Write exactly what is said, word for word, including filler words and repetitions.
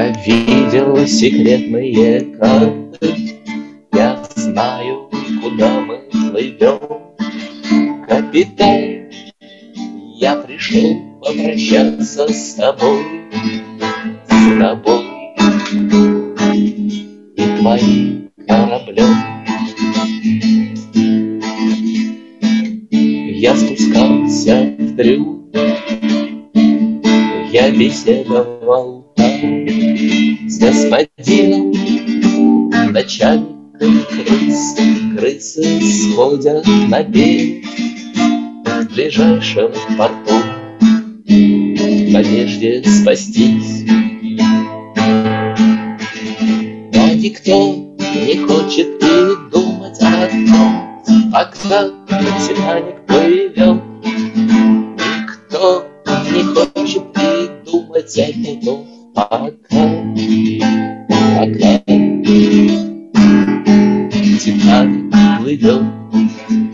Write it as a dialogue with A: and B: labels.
A: Я видел секретные карты, я знаю, куда мы плывем. Капитан, я пришел попрощаться с тобой, с тобой и твоим кораблем. Я спускался в трюм, я беседовал там с господином начальником крыс. Крысы сходят на берег в ближайшем порту в надежде спастись. Но никто не хочет и думать о том, пока Титаник плывет. Никто не хочет и думать о том, пока, пока Титаник плывет.